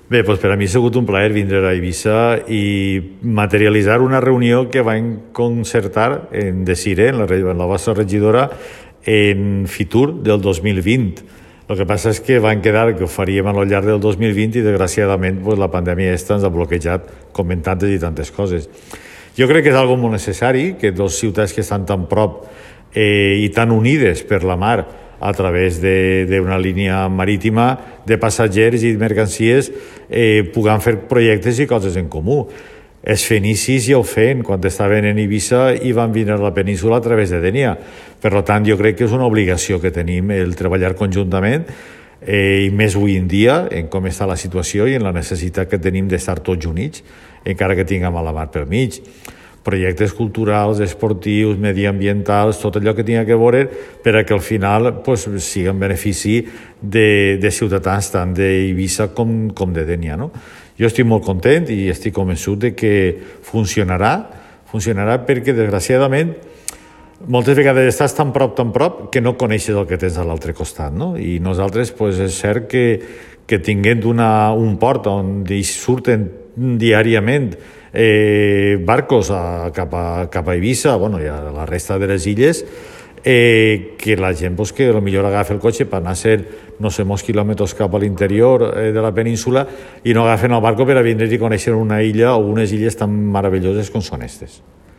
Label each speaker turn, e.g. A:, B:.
A: Bé, doncs per a mi ha sigut un plaer vindre a Eivissa i materialitzar una reunió que vam concertar en Desiré, en la vostra regidora, en Fitur del 2020. El que passa és que van quedar que ho faríem al llarg del 2020 i desgraciadament la pandèmia ens ha bloquejat com en tantes i tantes coses. Jo crec que és algo molt necessari que dos ciutats que estan tan prop i tan unides per la mar a través d'una línia marítima de passatgers i mercancies puguem fer projectes i coses en comú. Els fenicis ja ho feien quan estaven en Eivissa i van vindre a la península a través de Dénia. Per tant, jo crec que és una obligació que tenim el treballar conjuntament i més avui en dia en com està la situació i en la necessitat que tenim d'estar tots units, encara que tinguem a la mar pel mig. Projectes culturals, esportius, mediambientals, tot allò que tinga que veure per a que al final sigui en benefici de ciutadans tant d'Eivissa com de Dénia, no? Jo estic molt content i estic convençut de que funcionarà perquè, desgraciadament, moltes vegades estàs tan prop que no coneixes el que tens a l'altre costat, no? I nosaltres, és cert que tinguent un port on surten diàriament barcos cap a Eivissa, i a la resta de les illes, que la gent que potser agafa el cotxe per anar a ser no sé molts quilòmetres cap a l'interior de la península i no agafen el barco per a vindre i conèixer una illa o unes illes tan meravelloses com són aquestes.